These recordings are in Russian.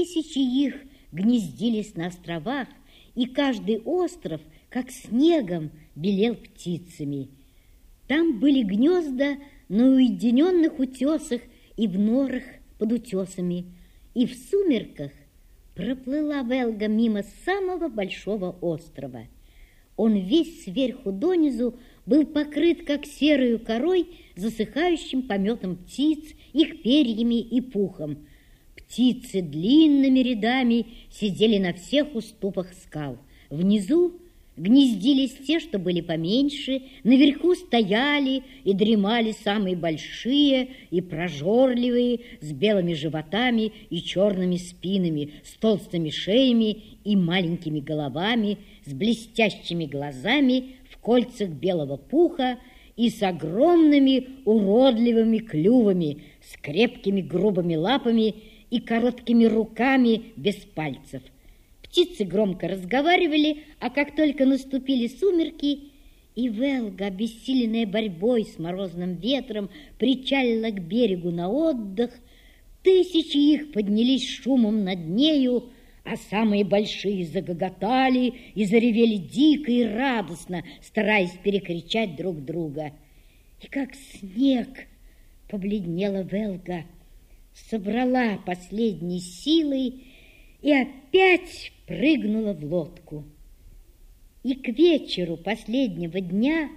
Тысячи их гнездились на островах, и каждый остров, как снегом, белел птицами. Там были гнезда на уединенных утесах и в норах под утесами, и в сумерках проплыла Велга мимо самого большого острова. Он весь сверху донизу был покрыт, как серою корой, засыхающим пометом птиц, их перьями и пухом. Птицы длинными рядами сидели на всех уступах скал. Внизу гнездились те, что были поменьше, наверху стояли и дремали самые большие и прожорливые, с белыми животами и черными спинами, с толстыми шеями и маленькими головами, с блестящими глазами в кольцах белого пуха и с огромными уродливыми клювами, с крепкими грубыми лапами и короткими руками без пальцев. Птицы громко разговаривали, а как только наступили сумерки, и Велга, обессиленная борьбой с морозным ветром, причалила к берегу на отдых, тысячи их поднялись шумом над нею, а самые большие загоготали и заревели дико и радостно, стараясь перекричать друг друга. И как снег побледнела Велга, собрала последние силы и опять прыгнула в лодку. И к вечеру последнего дня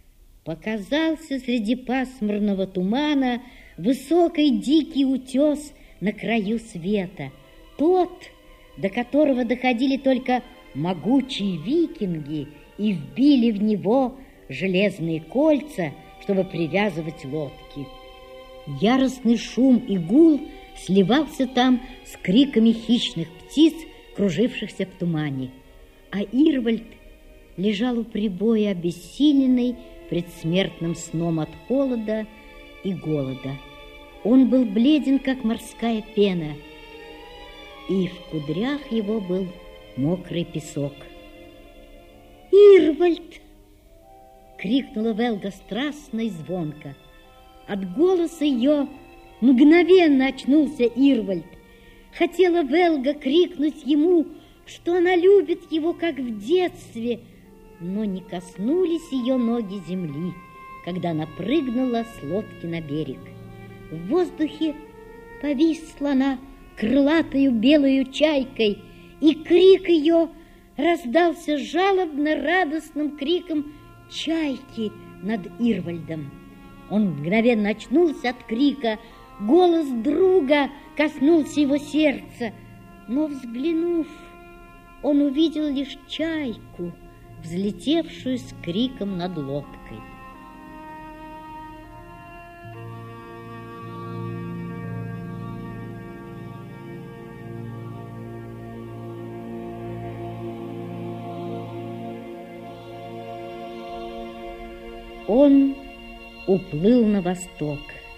показался среди пасмурного тумана высокий дикий утес на краю света, тот, до которого доходили только могучие викинги и вбили в него железные кольца, чтобы привязывать лодки. Яростный шум и гул сливался там с криками хищных птиц, кружившихся в тумане. А Ирвальд лежал у прибоя, обессиленный предсмертным сном от холода и голода. Он был бледен, как морская пена, и в кудрях его был мокрый песок. «Ирвальд!» — крикнула Велга страстно и звонко. От голоса ее мгновенно очнулся Ирвальд. Хотела Велга крикнуть ему, что она любит его, как в детстве, но не коснулись ее ноги земли, когда она прыгнула с лодки на берег. В воздухе повисла она крылатою белою чайкой, и крик ее раздался жалобно-радостным криком чайки над Ирвальдом. Он мгновенно очнулся от крика, голос друга коснулся его сердца, но, взглянув, он увидел лишь чайку, взлетевшую с криком над лодкой. Он уплыл на восток.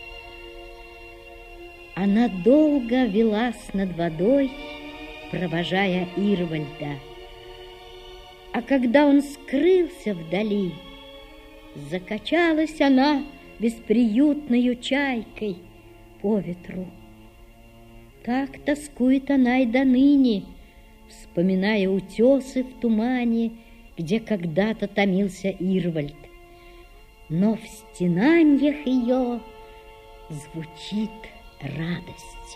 Она долго велась над водой, провожая Ирвальда. А когда он скрылся вдали, закачалась она бесприютною чайкой по ветру. Так тоскует она и до ныне, вспоминая утесы в тумане, где когда-то томился Ирвальд. Но в стенаньях ее звучит радость.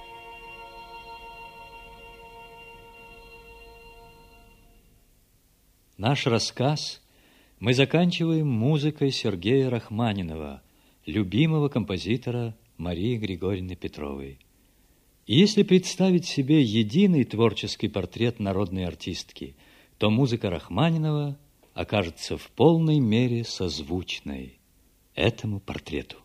Наш рассказ мы заканчиваем музыкой Сергея Рахманинова, любимого композитора Марии Григорьевны Петровой. И если представить себе единый творческий портрет народной артистки, то музыка Рахманинова окажется в полной мере созвучной этому портрету.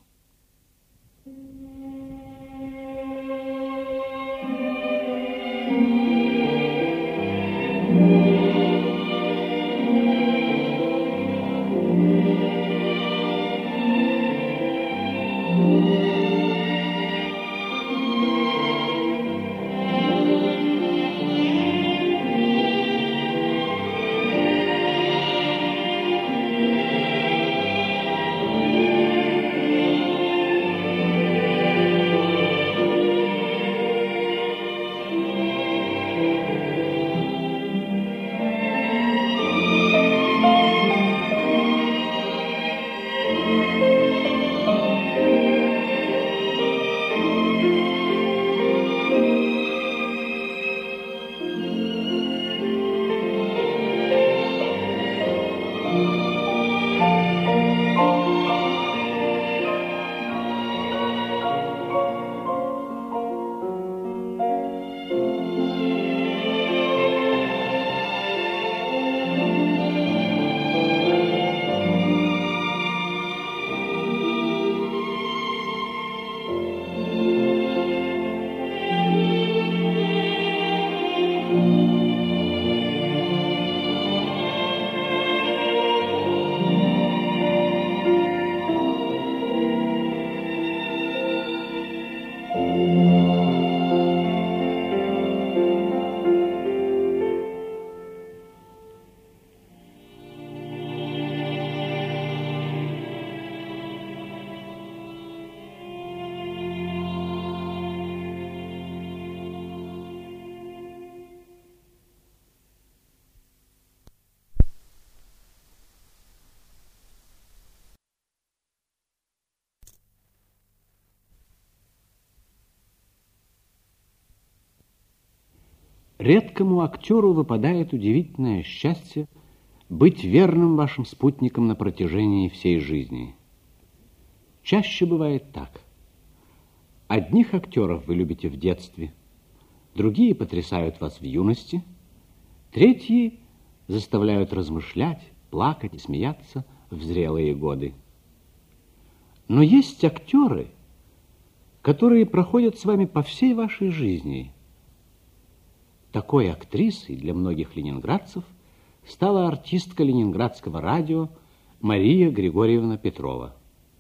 Редкому актеру выпадает удивительное счастье быть верным вашим спутником на протяжении всей жизни. Чаще бывает так. Одних актеров вы любите в детстве, другие потрясают вас в юности, третьи заставляют размышлять, плакать и смеяться в зрелые годы. Но есть актеры, которые проходят с вами по всей вашей жизни. Такой актрисой для многих ленинградцев стала артистка ленинградского радио Мария Григорьевна Петрова.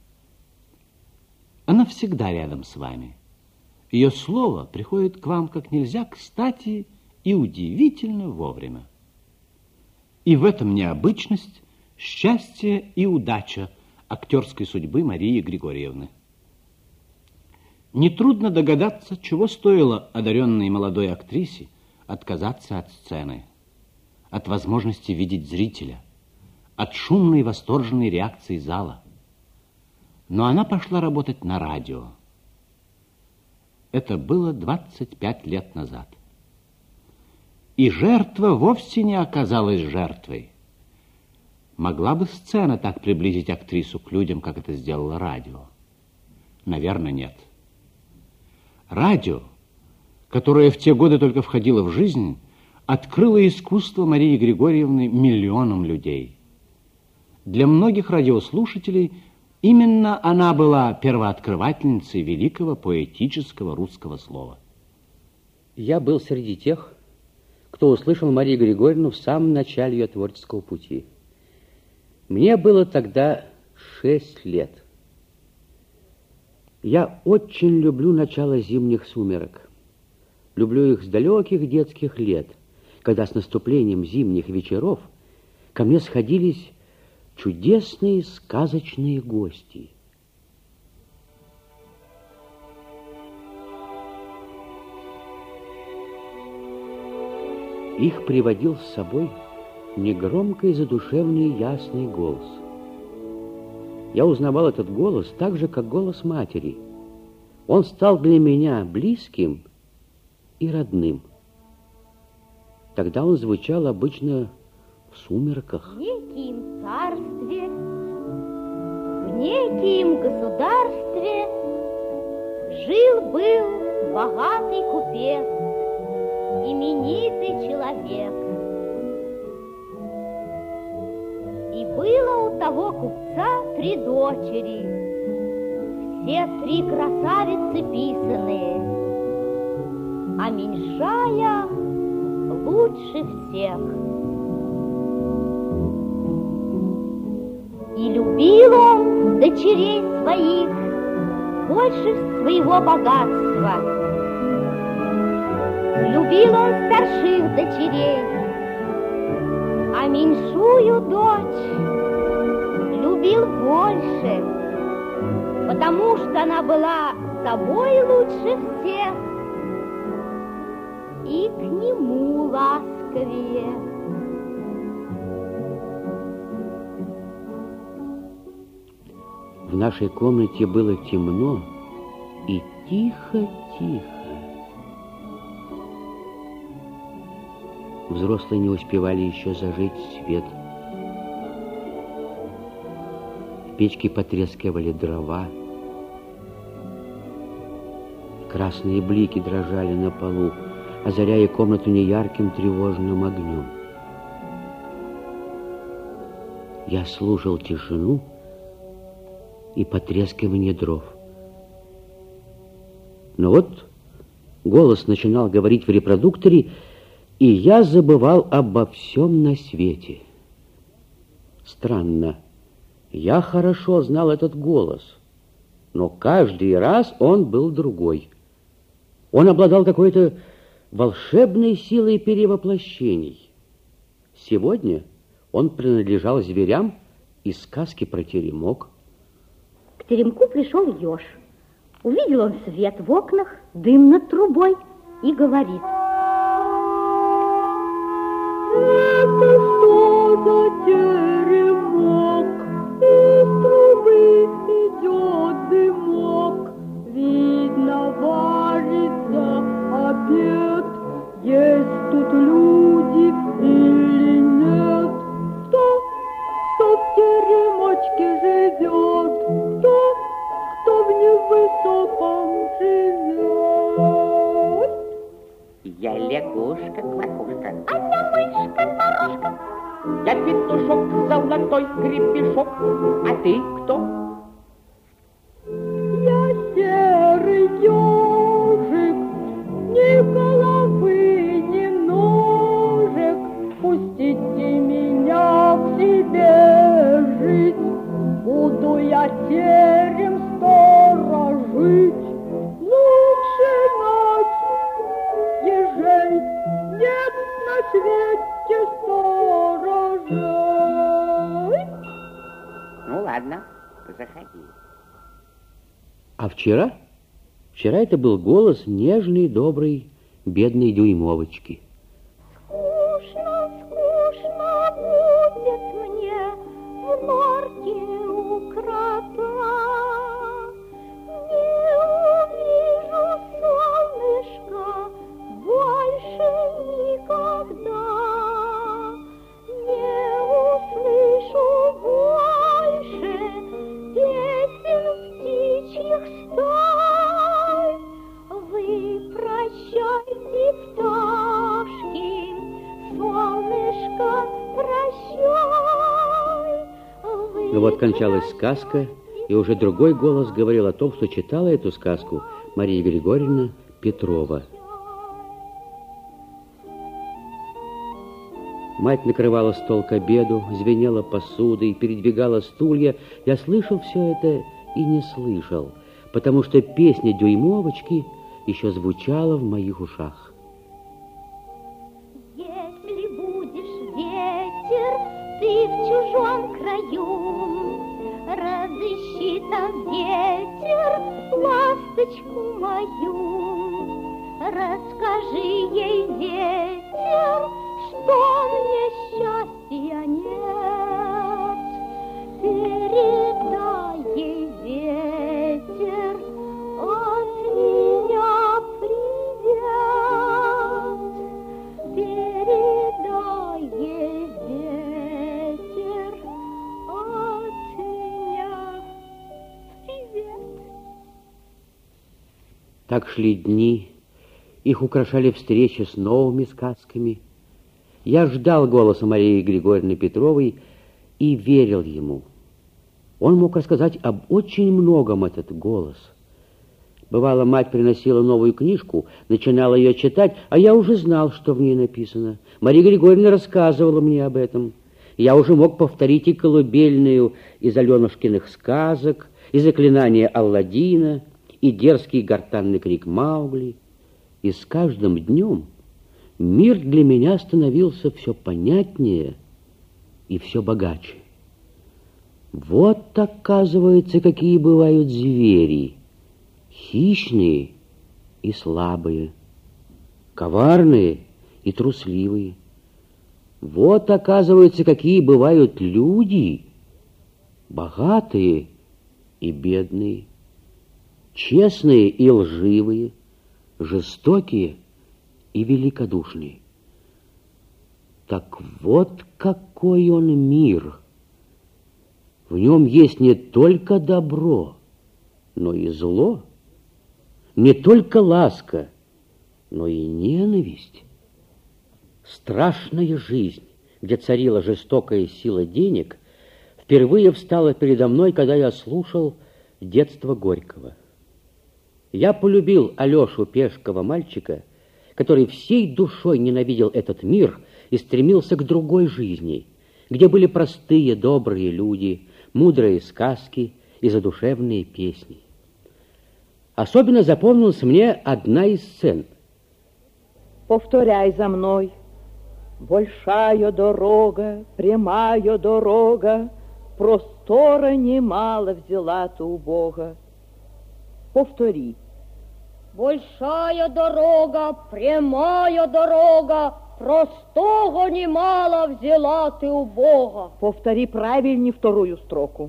Она всегда рядом с вами. Ее слово приходит к вам как нельзя кстати и удивительно вовремя. И в этом необычность, счастье и удача актерской судьбы Марии Григорьевны. Нетрудно догадаться, чего стоило одаренной молодой актрисе отказаться от сцены, от возможности видеть зрителя, от шумной и восторженной реакции зала. Но она пошла работать на радио. Это было 25 лет назад. И жертва вовсе не оказалась жертвой. Могла бы сцена так приблизить актрису к людям, как это сделало радио? Наверное, нет. Радио, которое в те годы только входило в жизнь, открыло искусство Марии Григорьевны миллионам людей. Для многих радиослушателей именно она была первооткрывательницей великого поэтического русского слова. Я был среди тех, кто услышал Марию Григорьевну в самом начале ее творческого пути. Мне было тогда 6 лет. Я очень люблю начало зимних сумерек. Люблю их с далеких детских лет, когда с наступлением зимних вечеров ко мне сходились чудесные сказочные гости. Их приводил с собой негромкий, задушевный, ясный голос. Я узнавал этот голос так же, как голос матери. Он стал для меня близким и родным. Тогда он звучал обычно в сумерках. В неким царстве, в неким государстве жил-был богатый купец, именитый человек. И было у того купца 3 дочери, все 3 красавицы писаные, а меньшая лучше всех. И любил он дочерей своих больше своего богатства. Любил он старших дочерей, а меньшую дочь любил больше, потому что она была собой лучше всех и к нему ласковее. В нашей комнате было темно и тихо-тихо. Взрослые не успевали еще зажечь свет. В печке потрескивали дрова. Красные блики дрожали на полу, озаряя комнату неярким тревожным огнем. Я слушал тишину и потрескивание дров. Но вот голос начинал говорить в репродукторе, и я забывал обо всем на свете. Странно, я хорошо знал этот голос, но каждый раз он был другой. Он обладал какой-то волшебной силой перевоплощений. Сегодня он принадлежал зверям из сказки про теремок. К теремку пришел еж. Увидел он свет в окнах, дым над трубой и говорит: это что за теремок? Из трубы идет дымок. Видно, варится обед. Есть Кукушка-квакушка. А я мышка-морошка. Я петушок, золотой гребешок. А ты кто? Я серый ежик, ни головы, ни ножек. Пустите меня к себе жить. Буду я терем сторожить. Лучше нас, ежей, нет на свете сторожей. Ну ладно, заходи. А вчера? Вчера это был голос нежный, добрый, бедной Дюймовочки. Скучно, скучно будет мне в норке у крота. Не увижу солнышка больше никогда. Не услышу больше песен птичьих стай. Вы прощайте, пташки, солнышко, прощай. Но вот кончалась сказка, и уже другой голос говорил о том, что читала эту сказку Мария Григорьевна Петрова. Мать накрывала стол к обеду, звенела посудой, передвигала стулья. Я слышал все это и не слышал, потому что песня Дюймовочки еще звучала в моих ушах. Если будешь ветер, ты в чужом краю, разыщи там ветер, ласточку мою. Расскажи ей, ветер, что мне счастья нет. Передай ей, ветер, от меня привет. Передай ей, ветер, от меня привет. Так шли дни, их украшали встречи с новыми сказками. Я ждал голоса Марии Григорьевны Петровой и верил ему. Он мог рассказать об очень многом, этот голос. Бывало, мать приносила новую книжку, начинала ее читать, а я уже знал, что в ней написано. Мария Григорьевна рассказывала мне об этом. Я уже мог повторить и колыбельную из Аленушкиных сказок, и заклинание Алладина, и дерзкий гортанный крик Маугли. И с каждым днем мир для меня становился все понятнее и все богаче. Вот, оказывается, какие бывают звери. Хищные и слабые, коварные и трусливые. Вот, оказывается, какие бывают люди, богатые и бедные, честные и лживые, жестокие и великодушные. Так вот какой он мир! В нем есть не только добро, но и зло, не только ласка, но и ненависть. Страшная жизнь, где царила жестокая сила денег, впервые встала передо мной, когда я слушал детство Горького. Я полюбил Алешу Пешкова, мальчика, который всей душой ненавидел этот мир и стремился к другой жизни, где были простые, добрые люди, мудрые сказки и задушевные песни. Особенно запомнилась мне одна из сцен. Повторяй за мной. Большая дорога, прямая дорога, простора немало взяла ты у Бога. Повтори. Большая дорога, прямая дорога, простого немало взяла ты у Бога. Повтори правильнее вторую строку.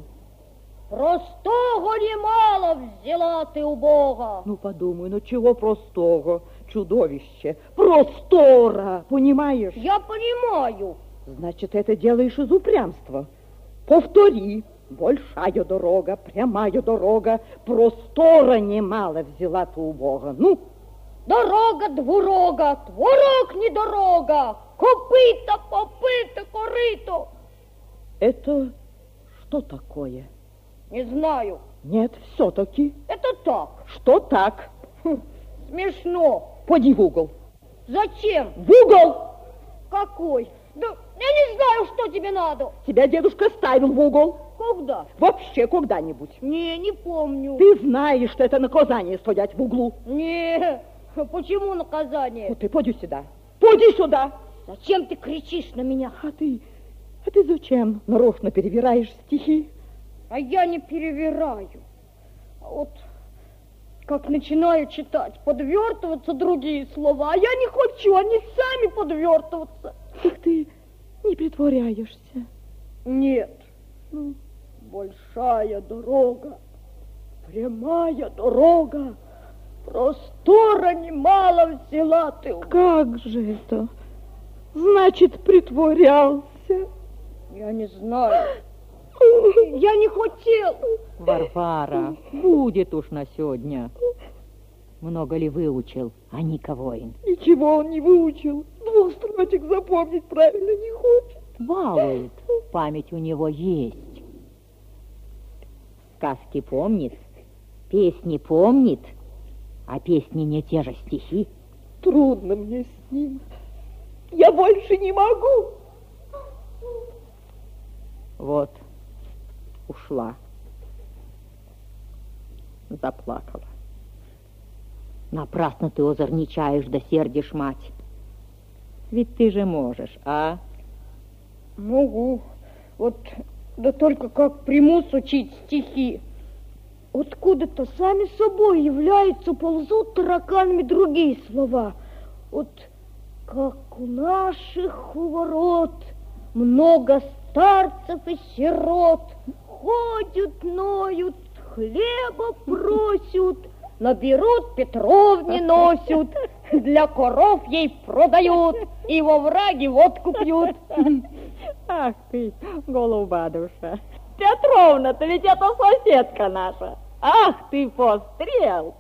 Простого немало взяла ты у Бога. Ну, подумай, ну чего простого, чудовище? Простора, понимаешь? Я понимаю. Значит, это делаешь из упрямства. Повтори. Большая дорога, прямая дорога, простора немало взяла ты у Бога. Ну? Дорога, двурога, творог не дорога, копыта, попыта, корыто. Это что такое? Не знаю. Нет, все-таки. Это так. Что так? Смешно. Поди в угол. Зачем? В угол! Какой? Да я не знаю, что тебе надо. Тебя дедушка ставил в угол. Когда? Вообще когда-нибудь. Не помню. Ты знаешь, что это наказание стоять в углу. Не, почему наказание? Ну, ты поди сюда. Поди сюда. Зачем ты кричишь на меня? А ты зачем нарочно перевираешь стихи? А я не перевираю. А вот как начинаю читать, подвертываться другие слова, а я не хочу, они сами подвертываться. Так ты не притворяешься. Нет. Ну, большая дорога, прямая дорога, простора немало взяла ты. Как же это? Значит, притворялся. Я не знаю. Я не хотел. Варвара, будет уж на сегодня. Много ли выучил, а Никовоин? Ничего он не выучил. 2 строчек запомнить правильно не хочет. Балует, память у него есть. Сказки помнит, песни помнит, а песни не те же стихи. Трудно мне с ним. Я больше не могу. Вот, ушла. Заплакала. Напрасно ты озорничаешь да сердишь мать. Ведь ты же можешь, а? Могу. Вот, да только как примусь учить стихи. Откуда-то сами собой являются, ползут тараканами другие слова. Вот как у наших у ворот много старцев и сирот, ходят, ноют, хлеба просят, наберут, Петровне носят, для коров ей продают, и во враге водку пьют. Ах ты, голуба душа. Петровна-то ведь это соседка наша. Ах ты, пострел!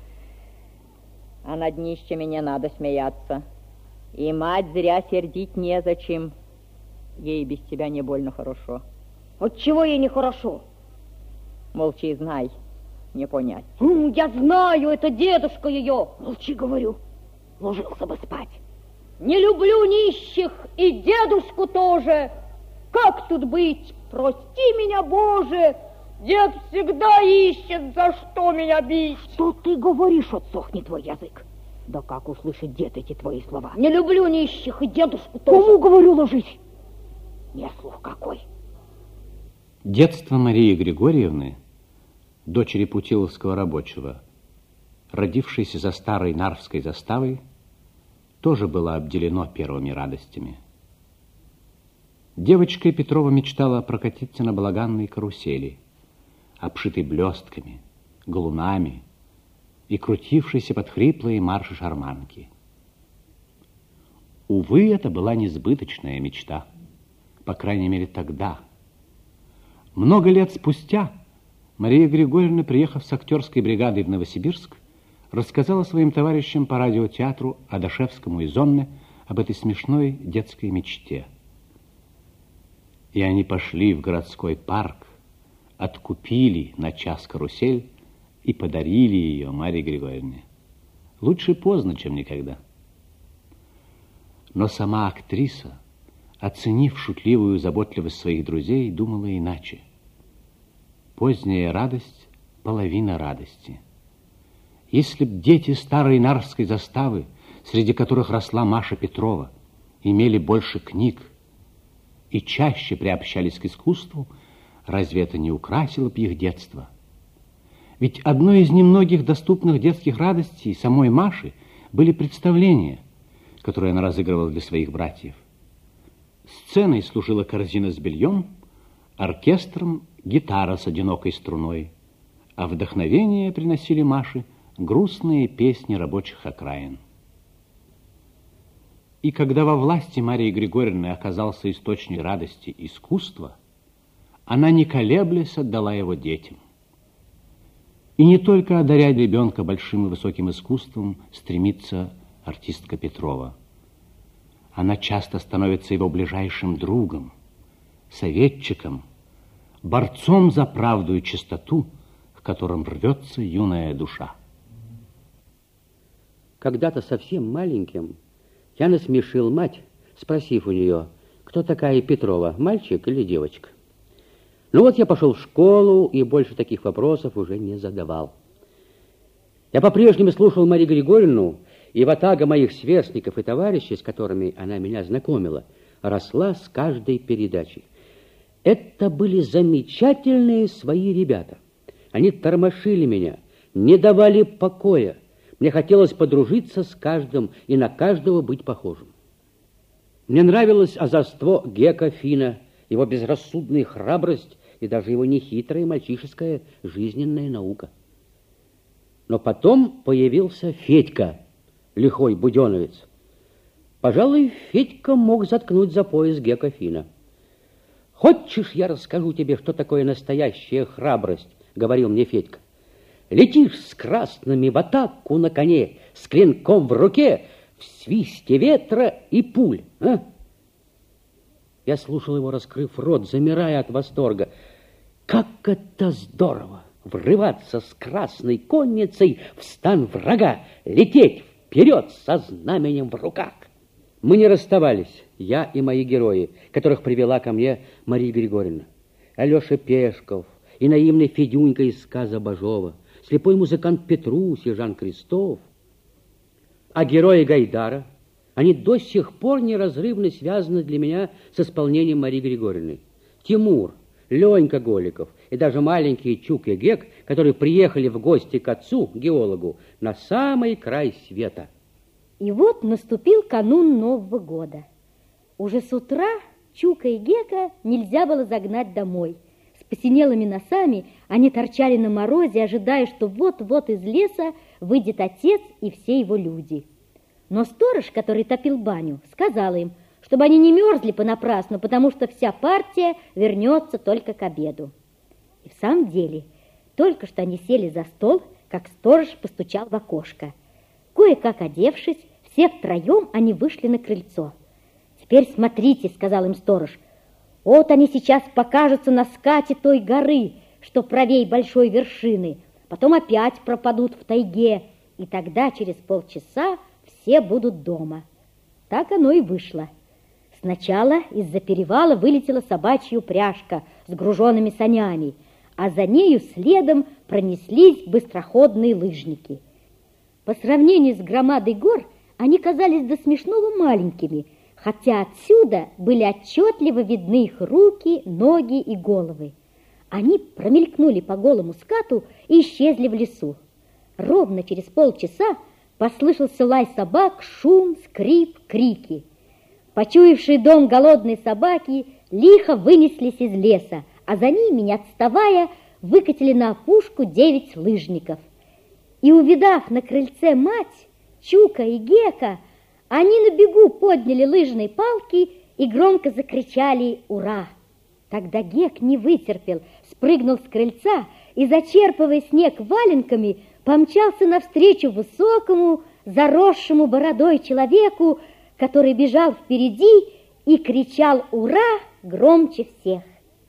А над нищими не надо смеяться. И мать зря сердить незачем. Ей без тебя не больно хорошо. Отчего ей нехорошо? Молчи, знай, не понять. Я знаю, это дедушка ее. Молчи, говорю, ложился бы спать. Не люблю нищих и дедушку тоже. Как тут быть? Прости меня, Боже. Дед всегда ищет, за что меня бить. Что ты говоришь, отсохни твой язык. Да как услышит дед эти твои слова? Не люблю нищих и дедушку тоже. Кому говорю, ложись? Не слух какой. Детство Марии Григорьевны, дочери путиловского рабочего, родившейся за старой Нарвской заставой, тоже было обделено первыми радостями. Девочка Петрова мечтала прокатиться на балаганной карусели, обшитой блестками, галунами и крутившейся под хриплые марши шарманки. Увы, это была несбыточная мечта, по крайней мере тогда. Много лет спустя Мария Григорьевна, приехав с актерской бригадой в Новосибирск, рассказала своим товарищам по радиотеатру Адашевскому и Зонне об этой смешной детской мечте. И они пошли в городской парк, откупили на час карусель и подарили ее Марии Григорьевне. Лучше поздно, чем никогда. Но сама актриса, оценив шутливую заботливость своих друзей, думала иначе. Поздняя радость – половина радости. Если б дети старой Нарвской заставы, среди которых росла Маша Петрова, имели больше книг и чаще приобщались к искусству, разве это не украсило бы их детство? Ведь одной из немногих доступных детских радостей самой Маши были представления, которые она разыгрывала для своих братьев. Сценой служила корзина с бельем, оркестром гитара с одинокой струной, а вдохновение приносили Маше грустные песни рабочих окраин. И когда во власти Марии Григорьевны оказался источник радости искусства, она, не колеблясь, отдала его детям. И не только одарять ребенка большим и высоким искусством стремится артистка Петрова. Она часто становится его ближайшим другом, советчиком, борцом за правду и чистоту, к которым рвется юная душа. Когда-то совсем маленьким я насмешил мать, спросив у нее, кто такая Петрова, мальчик или девочка. Ну вот я пошел в школу и больше таких вопросов уже не задавал. Я по-прежнему слушал Марию Григорьевну, и ватага моих сверстников и товарищей, с которыми она меня знакомила, росла с каждой передачей. Это были замечательные свои ребята. Они тормошили меня, не давали покоя. Мне хотелось подружиться с каждым и на каждого быть похожим. Мне нравилось озорство Гека Фина, его безрассудная храбрость и даже его нехитрая мальчишеская жизненная наука. Но потом появился Федька, лихой буденовец. Пожалуй, Федька мог заткнуть за пояс Гека Фина. «Хочешь, я расскажу тебе, что такое настоящая храбрость?» — говорил мне Федька. «Летишь с красными в атаку на коне, с клинком в руке, в свисте ветра и пуль, а?» Я слушал его, раскрыв рот, замирая от восторга. Как это здорово! Врываться с красной конницей в стан врага, лететь вперед со знаменем в руках. Мы не расставались, я и мои герои, которых привела ко мне Мария Григорьевна. Алеша Пешков и наивный Федюнька из сказа Бажова, слепой музыкант Петрусь и Жан Крестов. А герои Гайдара, они до сих пор неразрывно связаны для меня с исполнением Марии Григорьевны. Тимур, Ленька Голиков и даже маленький Чук и Гек, которые приехали в гости к отцу, геологу, на самый край света. И вот наступил канун Нового года. Уже с утра Чука и Гека нельзя было загнать домой. С посинелыми носами они торчали на морозе, ожидая, что вот-вот из леса выйдет отец и все его люди. Но сторож, который топил баню, сказал им, чтобы они не мерзли понапрасну, потому что вся партия вернется только к обеду. И в самом деле, только что они сели за стол, как сторож постучал в окошко. Кое-как одевшись, все втроем они вышли на крыльцо. «Теперь смотрите», — сказал им сторож, — «вот они сейчас покажутся на скате той горы, что правей большой вершины, потом опять пропадут в тайге, и тогда через полчаса все будут дома». Так оно и вышло. Сначала из-за перевала вылетела собачья упряжка с груженными санями, а за нею следом пронеслись быстроходные лыжники. По сравнению с громадой гор они казались до смешного маленькими, хотя отсюда были отчетливо видны их руки, ноги и головы. Они промелькнули по голому скату и исчезли в лесу. Ровно через полчаса послышался лай собак, шум, скрип, крики. Почуявшие дом голодные собаки лихо вынеслись из леса, а за ними, не отставая, выкатили на опушку 9 лыжников. И, увидав на крыльце мать, Чука и Гека, они на бегу подняли лыжные палки и громко закричали «Ура!». Тогда Гек не вытерпел, спрыгнул с крыльца и, зачерпывая снег валенками, помчался навстречу высокому, заросшему бородой человеку, который бежал впереди и кричал «Ура!» громче всех.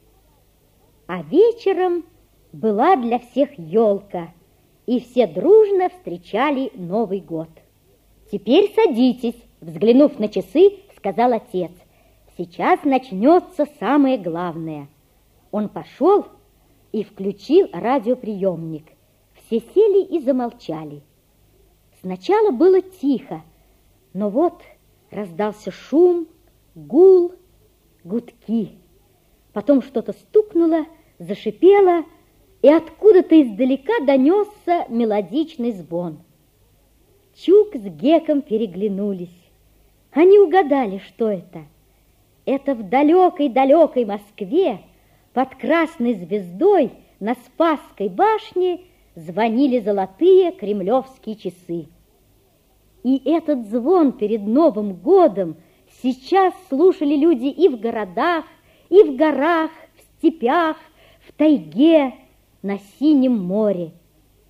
А вечером была для всех елка, и все дружно встречали Новый год. «Теперь садитесь», — взглянув на часы, сказал отец. «Сейчас начнется самое главное». Он пошел и включил радиоприемник. Все сели и замолчали. Сначала было тихо, но вот раздался шум, гул, гудки. Потом что-то стукнуло, зашипело, и откуда-то издалека донесся мелодичный звон. Чук с Геком переглянулись. Они угадали, что это. Это в далекой-далекой Москве под красной звездой на Спасской башне звонили золотые кремлевские часы. И этот звон перед Новым годом сейчас слушали люди и в городах, и в горах, в степях, в тайге, на синем море.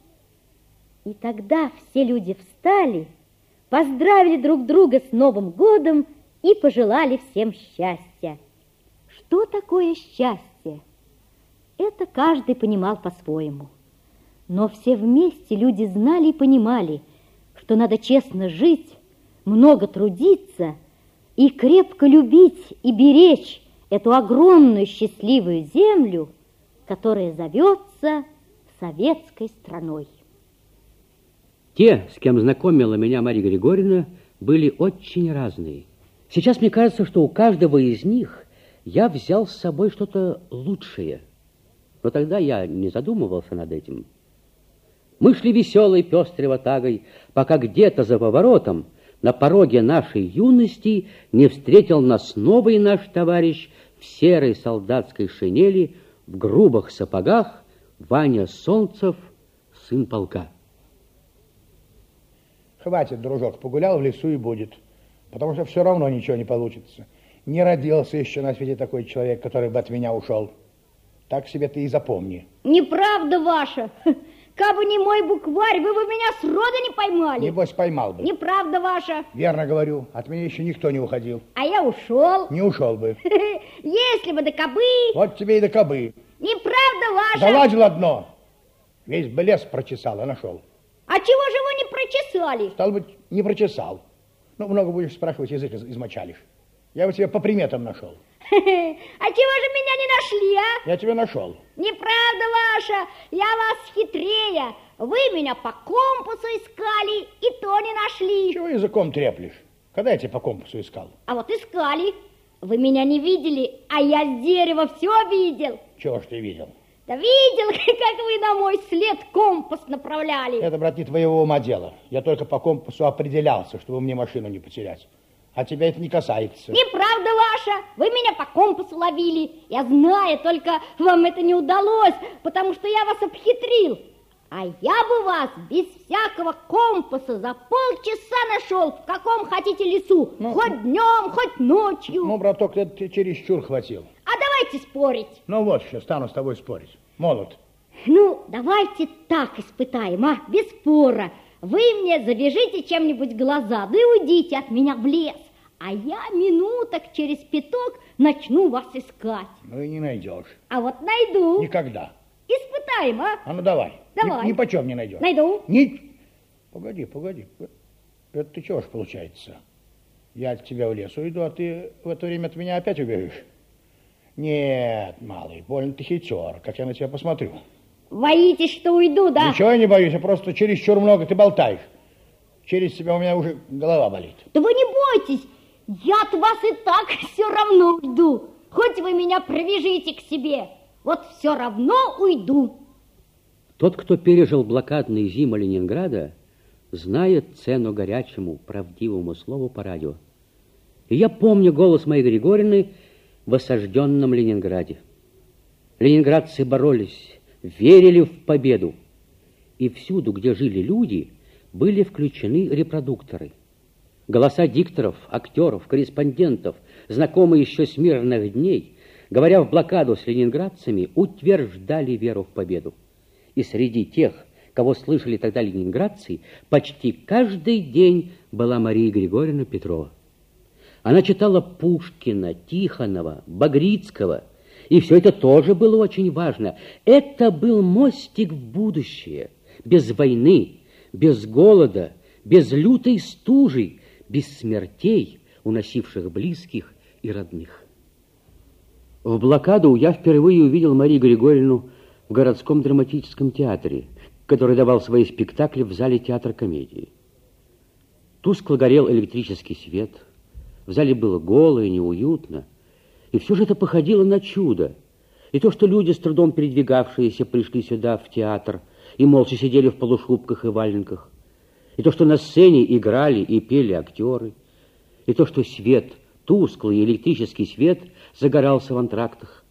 И тогда все люди встали, поздравили друг друга с Новым годом и пожелали всем счастья. Что такое счастье? Это каждый понимал по-своему. Но все вместе люди знали и понимали, что надо честно жить, много трудиться и крепко любить и беречь эту огромную счастливую землю, которая зовется советской страной. Те, с кем знакомила меня Марья Григорьевна, были очень разные. Сейчас мне кажется, что у каждого из них я взял с собой что-то лучшее. Но тогда я не задумывался над этим. Мы шли веселой пестрой ватагой, пока где-то за поворотом на пороге нашей юности не встретил нас новый наш товарищ в серой солдатской шинели, в грубых сапогах, Ваня Солнцев, сын полка. Хватит, дружок, погулял в лесу и будет, потому что все равно ничего не получится. Не родился еще на свете такой человек, который бы от меня ушел. Так себе ты и запомни. Неправда ваша. Кабы не мой букварь, вы бы меня сроду не поймали. Небось, поймал бы. Неправда ваша. Верно говорю, от меня еще никто не уходил. А я ушел. Не ушел бы. Если бы до кобы. Вот тебе и до кобы. Неправда ваша. Заладил одно. Весь бы лес прочесал, а нашел. А чего же вы не прочесали? Стал быть, не прочесал. Ну, много будешь спрашивать, язык измочалишь. Я его тебе по приметам нашел. А чего же меня не нашли, а? Я тебя нашел. Неправда ваша, я вас хитрее. Вы меня по компасу искали и то не нашли. Чего языком треплешь? Когда я тебя по компасу искал? А вот искали. Вы меня не видели, а я с дерева все видел. Чего ж ты видел? Да видел, как вы на мой след компас направляли. Это, брат, не твоего ума дело. Я только по компасу определялся, чтобы мне машину не потерять. А тебя это не касается. Неправда ваша. Вы меня по компасу ловили. Я знаю, только вам это не удалось, потому что я вас обхитрил. А я бы вас без всякого компаса за полчаса нашел в каком хотите лесу. Хоть днем, хоть ночью. Ну, браток, ты чересчур хватил. А давайте спорить. Ну вот еще, стану с тобой спорить. Молод. Ну, давайте так испытаем, а? Без спора. Вы мне завяжите чем-нибудь глаза, да и уйдите от меня в лес. А я минуток через пяток начну вас искать. Ну и не найдешь. А вот найду. Никогда. Испытаем, а? А ну давай. Давай. Ни почем не найдешь. Найду. Погоди. Это ты чего ж получается? Я от тебя в лес уйду, а ты в это время от меня опять убежишь? Нет, малый, больно ты хитер, как я на тебя посмотрю. Боитесь, что уйду, да? Ничего я не боюсь, я просто чересчур много ты болтаешь. Через тебя у меня уже голова болит. Да вы не бойтесь, я-то вас и так все равно уйду. Хоть вы меня привяжите к себе, вот все равно уйду. Тот, кто пережил блокадные зимы Ленинграда, знает цену горячему, правдивому слову по радио. И я помню голос Марьи Григорьевны в осажденном Ленинграде. Ленинградцы боролись, верили в победу. И всюду, где жили люди, были включены репродукторы. Голоса дикторов, актеров, корреспондентов, знакомые еще с мирных дней, говоря в блокаду с ленинградцами, утверждали веру в победу. И среди тех, кого слышали тогда ленинградцы, почти каждый день была Мария Григорьевна Петрова. Она читала Пушкина, Тихонова, Багрицкого, и все это тоже было очень важно. Это был мостик в будущее, без войны, без голода, без лютой стужи, без смертей, уносивших близких и родных. В блокаду я впервые увидел Марию Григорьевну в городском драматическом театре, который давал свои спектакли в зале театра комедии. Тускло горел электрический свет, в зале было голо и неуютно, и все же это походило на чудо. И то, что люди, с трудом передвигавшиеся, пришли сюда, в театр, и молча сидели в полушубках и валенках, и то, что на сцене играли и пели актеры, и то, что свет, тусклый электрический свет, загорался в антрактах.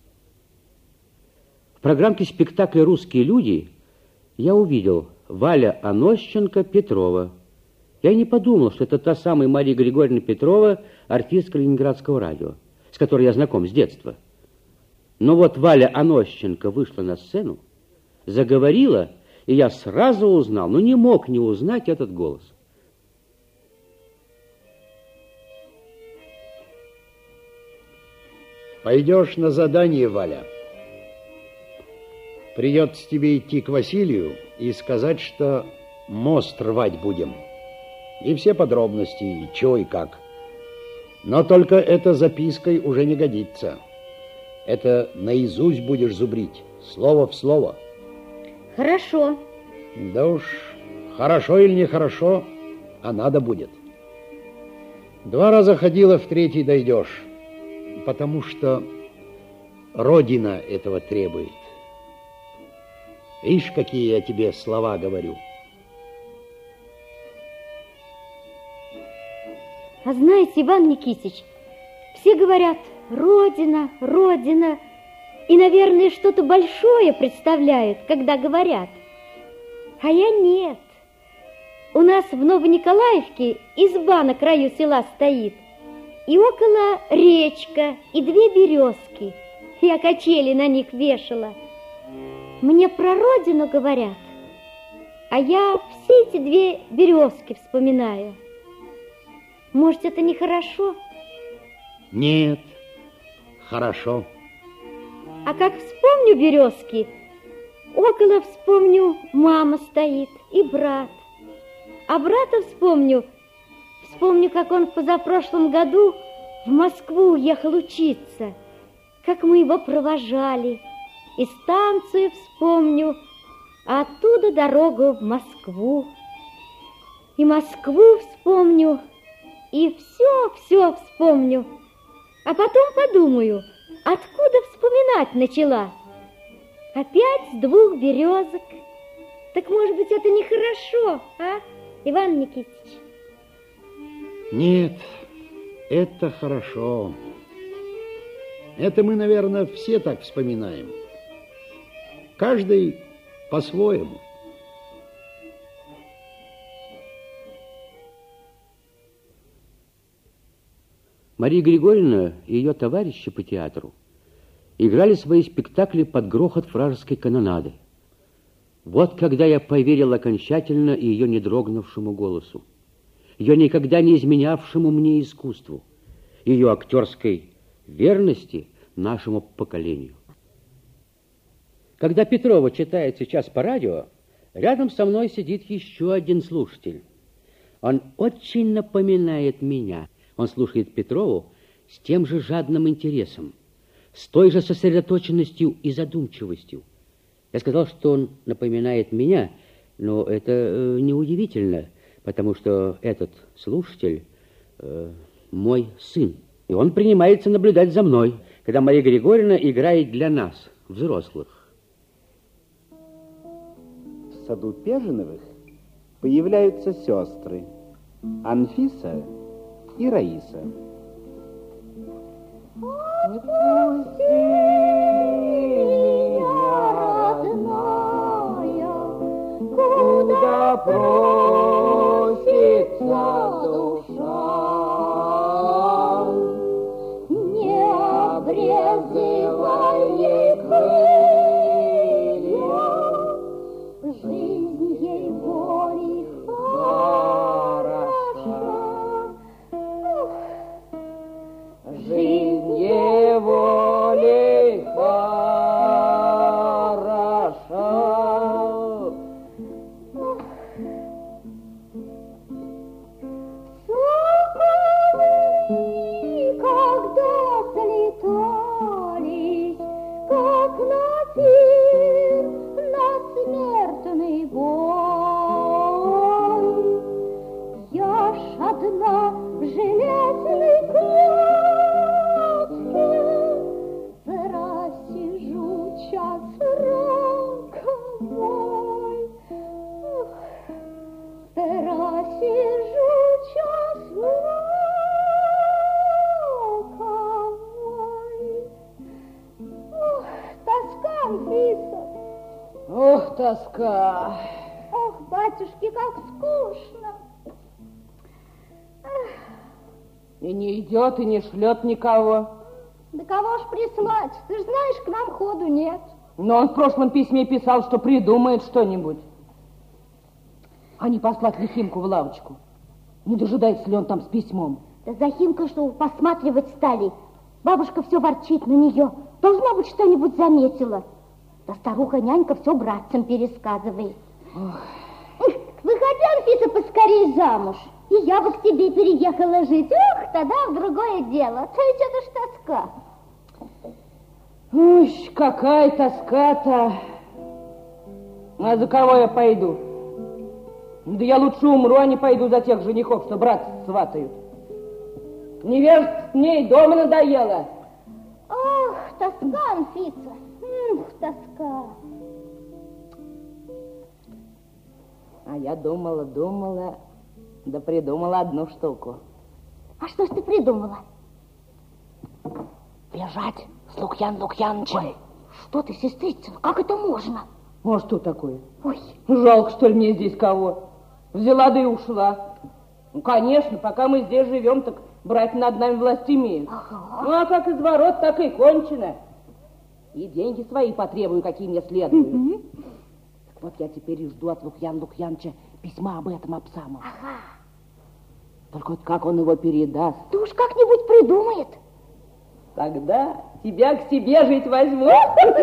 В программке спектакля «Русские люди» я увидел Валя Анощенко Петрова. Я не подумал, что это та самая Мария Григорьевна Петрова, артистка Ленинградского радио, с которой я знаком с детства. Но вот Валя Анощенко вышла на сцену, заговорила И я сразу узнал, но не мог не узнать этот голос. Пойдешь на задание, Валя. Придется тебе идти к Василию и сказать, что мост рвать будем. И все подробности, и чё, и как. Но только это запиской уже не годится. Это наизусть будешь зубрить, слово в слово. Хорошо. Да уж, хорошо или нехорошо, а надо будет. 2 раза ходила, в 3-й дойдешь. Потому что Родина этого требует. Ишь, какие я тебе слова говорю. А знаете, Иван Никитич, все говорят: Родина, Родина. И, наверное, что-то большое представляют, когда говорят. А я нет. У нас в Новониколаевке изба на краю села стоит. И около речка, и 2 березки. Я качели на них вешала. Мне про родину говорят, а я все эти 2 березки вспоминаю. Может, это нехорошо? Нет, хорошо. А как вспомню березки, около вспомню, мама стоит и брат. А брата вспомню, как он в позапрошлом году в Москву уехал учиться, как мы его провожали. И станцию вспомню, а оттуда дорогу в Москву. И Москву вспомню, и все вспомню. А потом подумаю, откуда вспоминать начала. Опять с 2 березок. Так, может быть, это нехорошо, а, Иван Никитич? Нет, это хорошо. Это мы, наверное, все так вспоминаем. Каждый по-своему. Мария Григорьевна и ее товарищи по театру играли свои спектакли под грохот вражеской канонады. Вот когда я поверил окончательно ее не дрогнувшему голосу, ее никогда не изменявшему мне искусству, ее актерской верности нашему поколению. Когда Петрова читает сейчас по радио, рядом со мной сидит еще один слушатель. Он очень напоминает меня. Он слушает Петрову с тем же жадным интересом, с той же сосредоточенностью и задумчивостью. Я сказал, что он напоминает меня, но это неудивительно, потому что этот слушатель мой сын. И он принимается наблюдать за мной, когда Мария Григорьевна играет для нас, взрослых. В саду Пежиновых появляются сестры Анфиса и Раиса. Отпусти меня, родная, куда просится душа. Не обрезывай ей крылья, жизнь ей горе хороша. Жизнь его ли хороша. Соколы когда-то летались, как на пир, на смертный бой. Я ж одна в железной клетке просижу час роковой. Просижу час роковой. Тоска, Анфиса. Ох, тоска. Ох, батюшки, как скучно. И не идет, и не шлет никого. Да кого ж прислать? Ты ж знаешь, к нам ходу нет. Но он в прошлом письме писал, что придумает что-нибудь. А не послать ли Химку в лавочку? Не дожидается ли он там с письмом? Да за Химкой, что посматривать стали. Бабушка все ворчит на нее. Должно быть, что-нибудь заметила. Да старуха-нянька все братцам пересказывает. Выходи, Анфиса, поскорее замуж. И я бы к тебе переехала жить. Ох, тогда в другое дело. То ведь это ж тоска. Ой, какая тоска-то. А за кого я пойду? Да я лучше умру, а не пойду за тех женихов, что брат сватают. Невест мне и дома надоело. Ох, тоска, Анфиса. Тоска. А я думала, да придумала одну штуку. А что ж ты придумала? Бежать с Лукьян-Лукьянычем. Ой, что ты, сестрицына, как это можно? Ну, а что такое? Ой. Жалко, что ли, мне здесь кого? Взяла, да и ушла. Ну, конечно, пока мы здесь живем, так братья над нами власть имеют. Ага. Ну, а как из ворот, так и кончено. И деньги свои потребую, какие мне следуют. Так вот я теперь и жду от Лукьян-Лукьяныча письма об этом самом. Ага. Только вот как он его передаст? Ты уж как-нибудь придумает. Тогда тебя к себе жить возьму. Ой,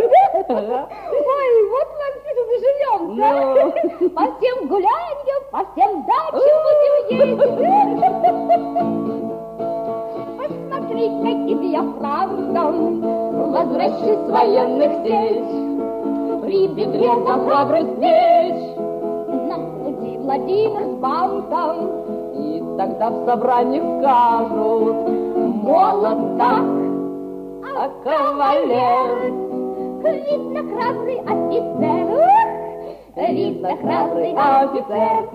вот мы, Анфиса, заживемся. По всем гуляниям, по всем дачам будем ездить. Посмотри, каким я правдом, возвращаюсь с военных сеч. При бедре за храбрость меч, на груди Владимир с бантом. И тогда в собраниях скажут: молод так, а кавалер. Видно, храбрый офицер. Видно, храбрый офицер.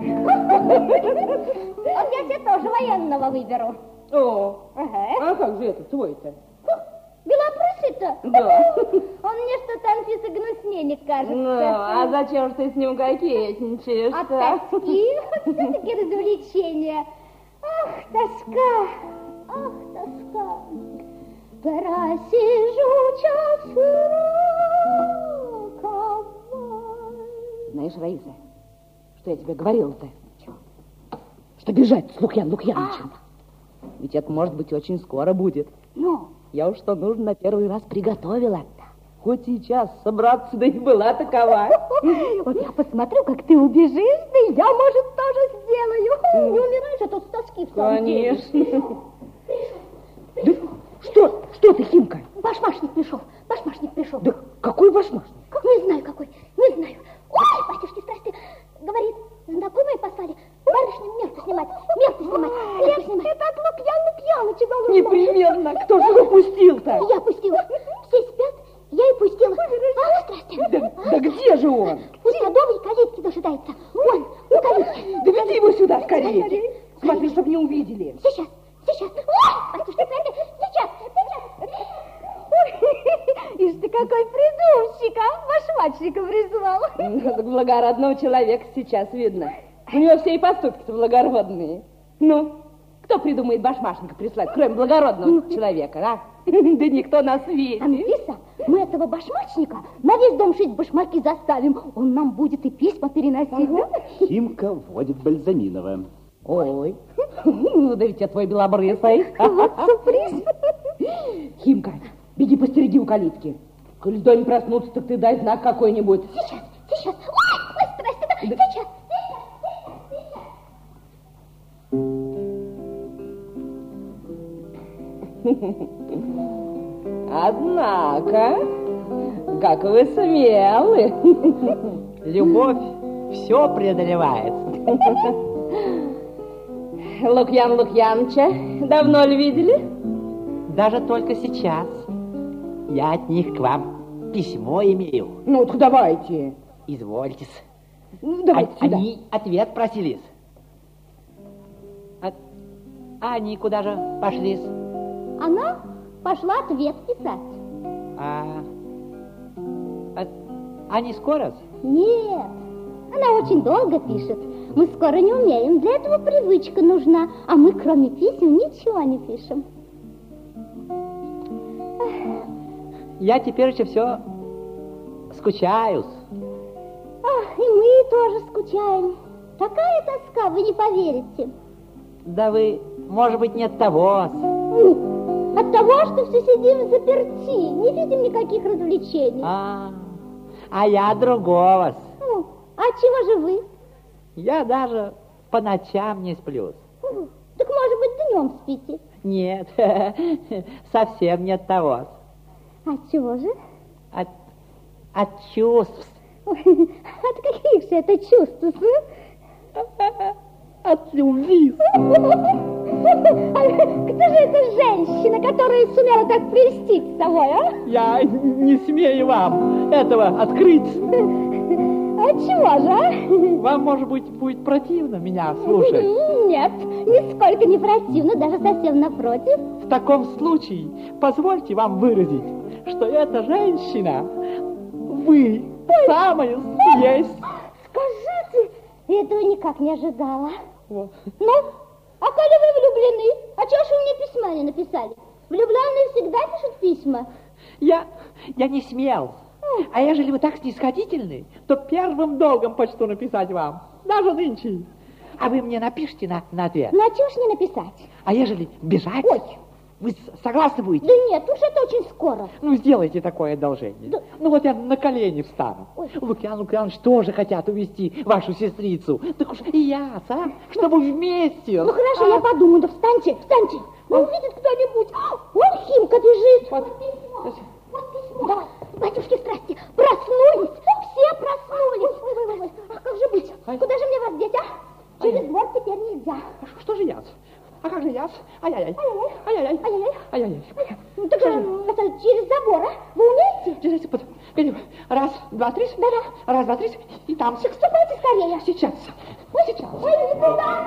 Вот я себе тоже военного выберу. О, Ага. а как же это твой-то? Белобрысый-то? Да. Он мне что-то, Анфиса, гнуснее не кажется. Ну, а зачем же ты с ним кокетничаешь? От тоски. Все-таки развлечения. Ах, тоска. Ах, тоска. Просижу час роковой. Знаешь, Раиса, что я тебе говорила-то? Что бежать с Лукьян-Лукьянычем. Ведь это, может быть, очень скоро будет. Ну? Я уж что нужно на первый раз приготовила. Хоть сейчас собраться, да и была такова. Вот я посмотрю, как ты убежишь, да и я, может, тоже сделаю. Не умираешь, а то с тоски в самом деле. Конечно. Да что ты, Химка? Башмачник пришел. Да какой башмачник? Не знаю, какой, не знаю. Ой, батюшки, страсти, говорит, знакомые послали барышням мерку снимать. Это от Лукьяна-Лукьяныча должно. Непременно. Кто же его пустил-то? Я пустила. Все спят, я и пустила. Ах, страсти. Да где же он? У садовой калитки дожидается. Вон, у калитки. Да веди его сюда скорее. Смотри, чтоб не увидели. Сейчас. Ой, батюшки, сейчас. Ишь ты какой придумщик, а? Башмачника призвал. Благородного человека сейчас видно. У него все и поступки-то благородные. Ну, кто придумает башмачника прислать, кроме благородного человека, а? Да никто на свете. Анфиса, мы этого башмачника на весь дом шить башмаки заставим. Он нам будет и письма переносить. Химка вводит Бальзаминова. Ой, ну да ведь я твой белобрысый. Вот сюрприз. Химка, беги постереги у калитки. Коль в доме проснуться, так ты дай знак какой-нибудь. Сейчас. Ой, здрасте, сейчас. Однако, как вы смелы. Любовь все преодолевает. Лукьян Лукьяныча давно ли видели? Даже только сейчас. Я от них к вам письмо имею. Ну, так давайте. Извольтесь. Ну, давайте сюда. Они ответ просились. А они куда же пошли? Она пошла ответ писать. Они скоро? Нет, она очень долго пишет. Мы скоро не умеем, для этого привычка нужна. А мы, кроме писем, ничего не пишем. Я теперь еще все скучаюсь. И мы тоже скучаем. Такая тоска, вы не поверите. Да вы, может быть, не от того. От того, что все сидим взаперти, не видим никаких развлечений. А я другого. А чего же вы? Я даже по ночам не сплю. Так, может быть, днем спите? Нет, совсем не от того. От чего же? От чувств. От каких же это чувств? От любви. Кто же эта женщина, которая сумела так прельстить с собой, а? Я не смею вам этого открыть. А чего же, а? Вам, может быть, будет противно меня слушать? Нет, нисколько не противно, даже совсем напротив. В таком случае позвольте вам выразить, что эта женщина, вы, самая есть. Скажите, этого никак не ожидала. Вот. Ну, а коли вы влюблены, а чего ж вы мне письма не написали? Влюбленные всегда пишут письма. Я не смел. А ежели вы так снисходительны, то первым долгом почту написать вам, даже нынче. А вы мне напишите на ответ. Ну, а чего ж не написать? А ежели бежать? Ой. Вы согласны будете? Да нет, уж это очень скоро. Ну, сделайте такое одолжение. Да. Ну, вот я на колени встану. Ой. Лукьян Лукьянович тоже хотят увезти вашу сестрицу. Так уж и я, чтобы вместе. Ну, хорошо, я подумаю. Да встаньте. Увидит кто-нибудь. Вон Химка бежит. Вот письмо. Давай, батюшки, страсти. Проснулись. Все проснулись. Ой. Ах, как же быть? Куда же мне вас деть, а? Через двор теперь нельзя. Что же я? А как же я? Ай-яй-яй. Ну, так же, через забор, а? Вы умеете? Раз, два, три. Да. Раз, два, три. И там. Так ступайте скорее. Сейчас. Ой, никуда.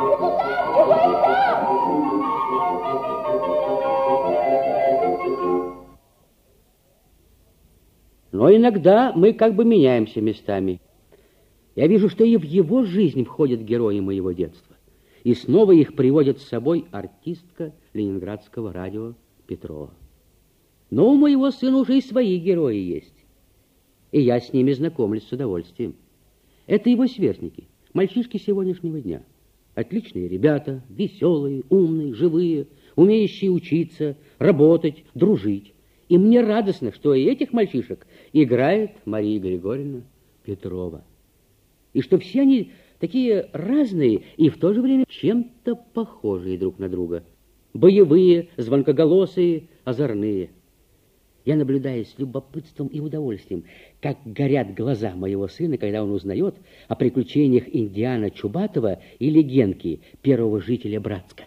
Но иногда мы как бы меняемся местами. Я вижу, что и в его жизнь входят герои моего детства. И снова их приводит с собой артистка ленинградского радио Петрова. Но у моего сына уже и свои герои есть. И я с ними знакомлюсь с удовольствием. Это его сверстники, мальчишки сегодняшнего дня. Отличные ребята, веселые, умные, живые, умеющие учиться, работать, дружить. И мне радостно, что и этих мальчишек играет Мария Григорьевна Петрова. И что все они такие разные и в то же время чем-то похожие друг на друга. Боевые, звонкоголосые, озорные. Я наблюдаю с любопытством и удовольствием, как горят глаза моего сына, когда он узнает о приключениях Индиана Чубатова или Генки, первого жителя Братска.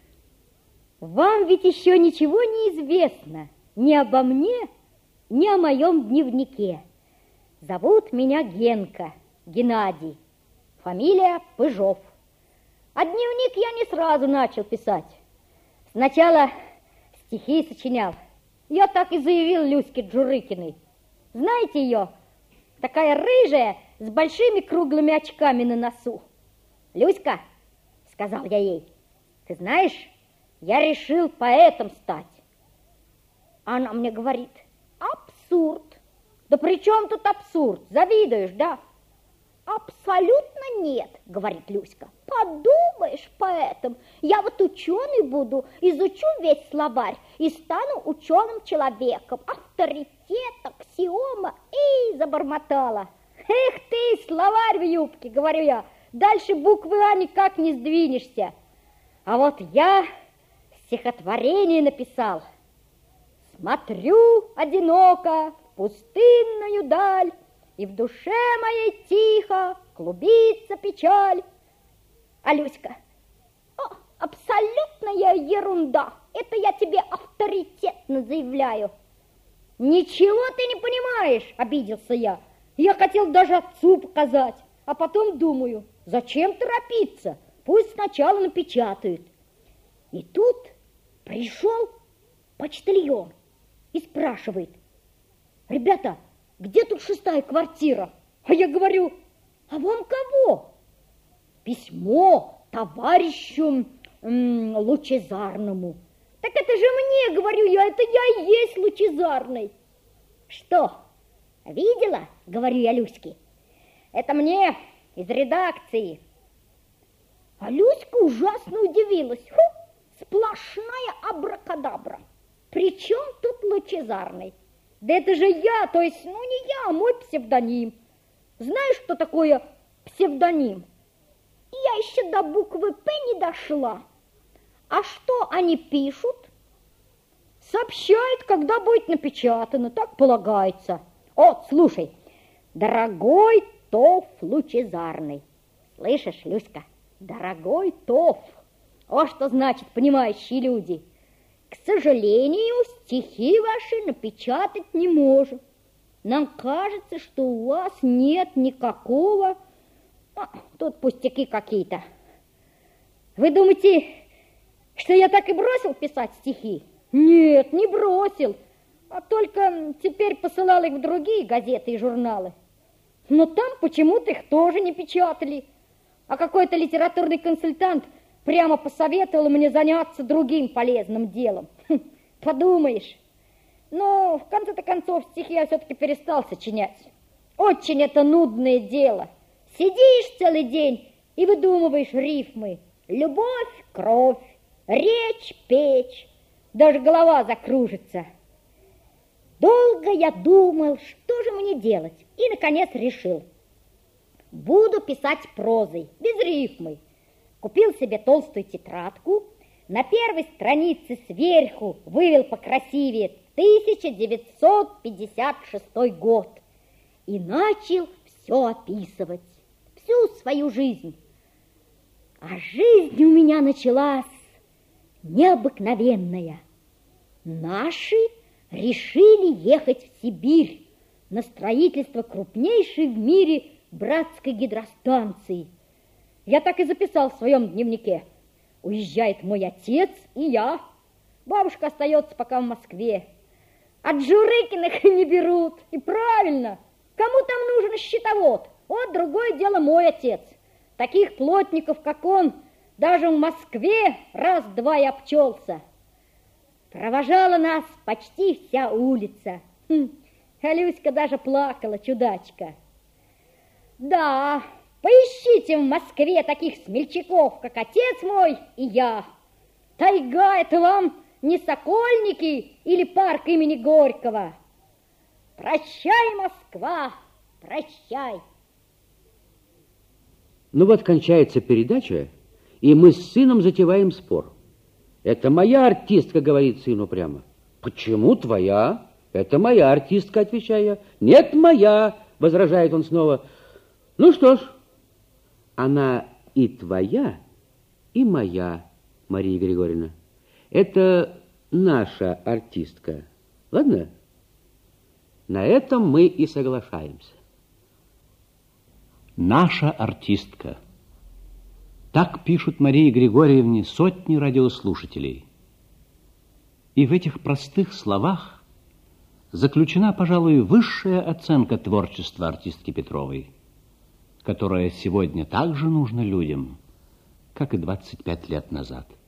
Вам ведь еще ничего не известно ни обо мне, ни о моем дневнике. Зовут меня Генка, Геннадий. Фамилия Пыжов. А дневник я не сразу начал писать. Сначала стихи сочинял. Я так и заявил Люське Джурыкиной. Знаете ее? Такая рыжая, с большими круглыми очками на носу. Люська, сказал я ей, ты знаешь, я решил поэтом стать. Она мне говорит, абсурд. Да при чем тут абсурд? Завидуешь, да? Абсолютно нет, говорит Люська. Подумаешь, поэтом. Я вот ученый буду, изучу весь словарь и стану ученым человеком. Авторитет, аксиома. И забормотала. Эх ты, словарь в юбке, говорю я. Дальше буквы А никак не сдвинешься. А вот я стихотворение написал. Смотрю одиноко в пустынную даль, и в душе моей тихо клубится печаль. А Люська, абсолютная ерунда. Это я тебе авторитетно заявляю. Ничего ты не понимаешь, обиделся я. Я хотел даже отцу показать, а потом думаю, зачем торопиться? Пусть сначала напечатают. И тут пришел почтальон и спрашивает, ребята, где тут 6-я квартира? А я говорю, а вам кого? Письмо товарищу Лучезарному. Так это же мне, говорю я, это я и есть Лучезарный. Что, видела, говорю я Люське, это мне из редакции. А Люська ужасно удивилась. Сплошная абракадабра. Причем тут Лучезарный? Да это же я, то есть, не я, а мой псевдоним. Знаешь, что такое псевдоним? Я еще до буквы «П» не дошла. А что они пишут? Сообщает, когда будет напечатано, так полагается. Вот, слушай, дорогой Тоф Лучезарный. Слышишь, Люська, дорогой Тоф. О, что значит, понимающие люди. К сожалению, стихи ваши напечатать не можем. Нам кажется, что у вас нет никакого... тут пустяки какие-то. Вы думаете, что я так и бросил писать стихи? Нет, не бросил, а только теперь посылал их в другие газеты и журналы. Но там почему-то их тоже не печатали. А какой-то литературный консультант прямо посоветовал мне заняться другим полезным делом. Подумаешь. Но в конце-то концов стихи я все-таки перестал сочинять. Очень это нудное дело. Сидишь целый день и выдумываешь рифмы. Любовь, кровь, речь, печь. Даже голова закружится. Долго я думал, что же мне делать. И, наконец, решил. Буду писать прозой, без рифмы. Купил себе толстую тетрадку. На первой странице сверху вывел покрасивее 1956 год. И начал все описывать. Всю свою жизнь. А жизнь у меня началась необыкновенная. Наши решили ехать в Сибирь на строительство крупнейшей в мире братской гидростанции. Я так и записал в своем дневнике. Уезжает мой отец и я. Бабушка остается пока в Москве. От Журыкиных не берут. И правильно. Кому там нужен счетовод? Вот другое дело мой отец. Таких плотников, как он, даже в Москве раз-два и обчелся. Провожала нас почти вся улица. А Люська даже плакала, чудачка. Да, поищите в Москве таких смельчаков, как отец мой и я. Тайга — это вам не Сокольники или парк имени Горького. Прощай, Москва, прощай. Ну вот кончается передача, и мы с сыном затеваем спор. Это моя артистка, говорит сыну прямо. Почему твоя? Это моя артистка, отвечаю я. Нет, моя, возражает он снова. Ну что ж, она и твоя, и моя, Мария Григорьевна. Это наша артистка. Ладно? На этом мы и соглашаемся. Наша артистка. Так пишут Марии Григорьевне сотни радиослушателей. И в этих простых словах заключена, пожалуй, высшая оценка творчества артистки Петровой, которое сегодня так же нужно людям, как и 25 лет назад.